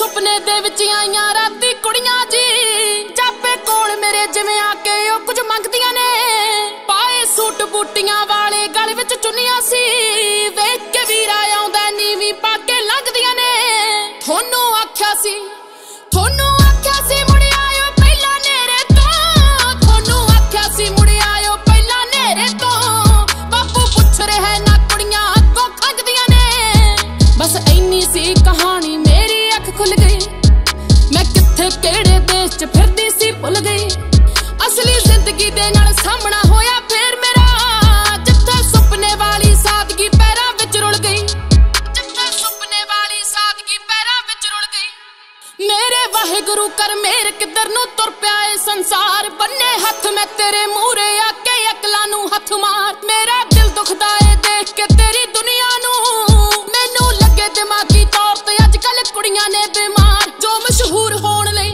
ਸੁਪਨੇ ਦੇ ਵਿੱਚ ਆਈਆਂ ਰਾਤੀ ਕੁੜੀਆਂ ਜੀ ਜਾਪੇ ਕੋਲ ਮੇਰੇ ਜਿਵੇਂ ਆ ਕੇ ਉਹ ਕੁਝ ਮੰਗਦੀਆਂ ਨੇ ਪਾਏ ਸੂਟ ਬੂਟੀਆਂ ਵਾਲੇ ਗਲ ਵਿੱਚ ਚੁੰਨੀਆਂ ਸੀ ਵੇਖ ਕੇ ਵੀਰਾ ਆਉਂਦਾ ਨੀਵੀਂ ਪਾ ਕੇ ਲੰਘਦੀਆਂ ਨੇ ਤੁਹਾਨੂੰ ਆਖਿਆ ਸੀ ਮੁੜ ਆਇਓ ਪਹਿਲਾਂ ਨੇਰੇ ਤੋਂ ਤੁਹਾਨੂੰ ਆਖਿਆ ਸੀ ਮੁੜ ਆਇਓ ਪਹਿਲਾਂ ਨੇਰੇ ਤੋਂ ਬਾਪੂ ਪੁੱਛ ਰਿਹਾ ਨਾ ਕੁੜੀਆਂ ਅੱਗੋਂ ਖੰਗਦੀਆਂ ਨੇ ਬਸ ਇੰਨੀ ਸੀ ਕਹਾਣੀ ਮੇਰੀ ਅੱਖ ਖੁੱਲ ਗਈ ਮੈਂ ਕਿੱਥੇ ਕਿਹੜੇ ਦੇਸ਼ 'ਚ ਫਿਰਦੀ ਸੀ ਭੁੱਲ ਗਈ ਅਸਲੀ ਜ਼ਿੰਦਗੀ ਦੇ ਨਾਲ ਸਾਹਮਣਾ ਹੋਇਆ ਫੇਰ ਮੇਰਾ ਜਿੱਥੇ ਸੁਪਨੇ ਵਾਲੀ ਸਾਦਗੀ ਪੈਰਾਂ ਵਿੱਚ ਰੁਲ ਗਈ ਮੇਰੇ ਵਾਹਿਗੁਰੂ ਕਰ ਮੇਰ ਕਿੱਧਰ ਨੂੰ ਤੁਰ ਪਿਆ ਏ ਸੰਸਾਰ ਬੰਨੇ ਹੱਥ ਮੈਂ ਤੇਰੇ ਮੂਹਰੇ ਆ ਕੇ ਅਕਲਾਂ ਨੂੰ ਹੱਥ ਮਾਰ ਮੇਰਾ ਦਿਲ ਦੁਖਦਾ ਏ ਦੇਖ ਕੇ ਤੇਰੀ ਦੁਨੀਆ ਨੂੰ ਮੈਨੂੰ ਲੱਗੇ ਦਿਮਾਗੀ ਤੌਰ ਤੇ ਅੱਜ ਕੱਲ ਕੁੜੀਆਂ ਨੇ ਬਿਮਾਰ ਜੋ ਮਸ਼ਹੂਰ ਹੋਣ ਲਈ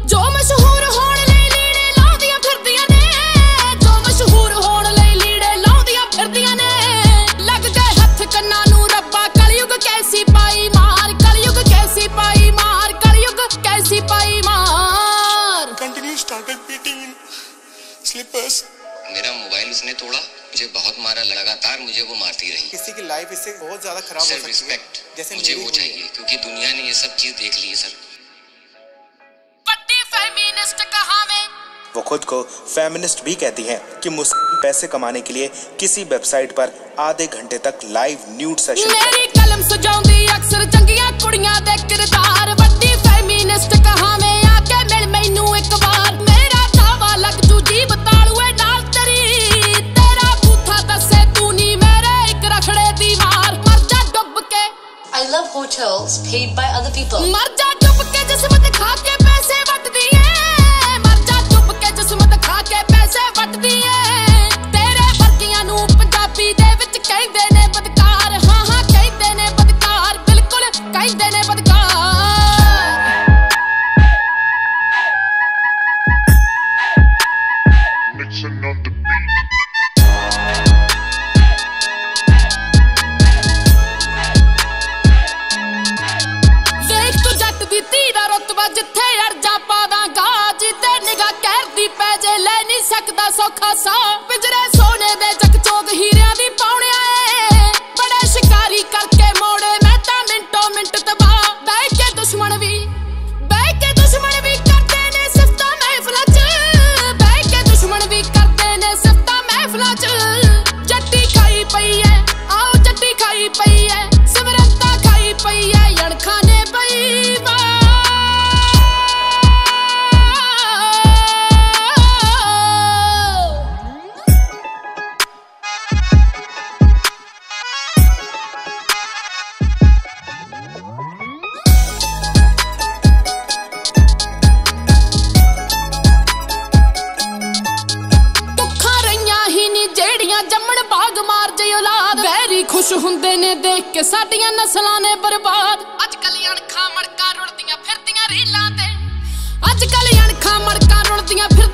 ਲੀੜੇ ਲਾਉਂਦੀਆਂ ਫਿਰਦੀਆਂ ਨੇ ਜੋ ਮਸ਼ਹੂਰ ਹੋਣ ਲਈ ਲੀੜੇ ਲਾਉਂਦੀਆਂ ਫਿਰਦੀਆਂ ਨੇ ਲੱਗ ਗਏ ਹੱਥ ਕੰਨਾਂ ਨੂੰ ਰੱਬਾ ਕਲਯੁਗ ਕੈਸੀ ਪਾਈ ਮਾਰ ਕਲਯੁਗ ਕੈਸੀ ਪਾਈ ਮਾਰ कैसी पाई मार Continue started beating in slippers. मेरा मोबाइल उसने तोड़ा मुझे बहुत मारा लगातार मुझे वो मारती रही किसी की लाइफ इससे बहुत ज्यादा खराब हो सकती है रिस्पेक्ट जैसे मुझे वो चाहिए क्योंकि दुनिया ने ये सब चीज देख ली है सर पट्टी फेमिनिस्ट कहावे वो खुद को फेमिनिस्ट भी कहती हैं कि मुस्लिम पैसे कमाने के लिए किसी वेबसाइट पर आधे घंटे तक लाइव न्यूड सेशन मेरी कलम सजाउंदी अक्सर चंगियां कुड़ियां दे किरदार वड्डी फेमिनिस्ट कहावे आके मिल मैनू एक बार मेरा दावा लग जू जीब तालूए नाल तेरी तेरा बूथा दसे तू नी मेरे एक रखड़े दीवार मर जा डुब के I love hotels paid by other people. मर जा डुब के जिस्म दिखा के पैसे वटदी है मर जा डुब के जिस्म दिखा के पैसे वटदी है तेरे वर्गियां नू पंजाबी दे विच कहंदे ने बदकार हां हां कहंदे ने बदकार बिल्कुल कहंदे ने बदकार Nixon on the beat. ਵੇਖ ਤੂੰ ਜੱਟ ਦੀ ਧੀ ਦਾ ਰੁਤਬਾ ਜਿੱਥੇ ਅਰਜਾ ਪਾਵਾਂਗਾ ਜਿੱਤੇ ਨਿਗਾਹ ਕਹਿਰਦੀ ਪੈ ਜੇ ਲੈ ਨਹੀਂ ਸਕਦਾ ਸੌਖਾ ਸਾਹ ਪਿੰਜਰੇ ਸੋਨੇ ਦੇ ਚਕਚੋਕ ਹੀਰਿਆਂ ਦੀ ਪਾਉਣਿਆ ਏ ਬੜੇ ਸ਼ਿਕਾਰੀ ਕਰਕੇ ਮੋੜੇ ਮੈਂ ਤਾਂ ਮਿੰਟੋ ਮਿੰਟ ਤਬਾਹ ਬਹਿ ਕੇ ਦੁਸ਼ਮਣ ਵੀ ਕਰਦੇ ਨੇ ਸਿਫਤਾਂ ਮਹਿਫਲਾਂ 'ਚ ਬਹਿ ਕੇ ਦੁਸ਼ਮਣ ਵੀ ਕਰਦੇ ਨੇ ਸਿਫਤਾਂ ਮਹਿਫਲਾਂ 'ਚ ਜੱਟੀ ਖਾਈ ਪਈ ਐ ਆਓ ਜੱਟੀ ਖਾਈ ਪਈ ਐ ਸਿਮਰਤਾਂ ਖਾਈ ਪਈ ਐ ਅਣਖਾਂ ਨੇ ਪਈ ਜੰਮਣ ਬਾਗ ਮਾਰ ਜੇ ਔਲਾਦ ਵੈਰੀ ਖੁਸ਼ ਹੁੰਦੇ ਨੇ ਦੇਖ ਕੇ ਸਾਡੀਆਂ ਨਸਲਾਂ ਨੇ ਬਰਬਾਦ ਅੱਜ ਕੱਲ ਅਣਖਾਂ ਮੜਕਾਂ ਰੁਲਦੀਆਂ ਫਿਰਦੀਆਂ ਰੀਲਾਂ ਤੇ ਅੱਜ ਕੱਲ ਅਣਖਾਂ ਮੜਕਾਂ ਰੁਲਦੀਆਂ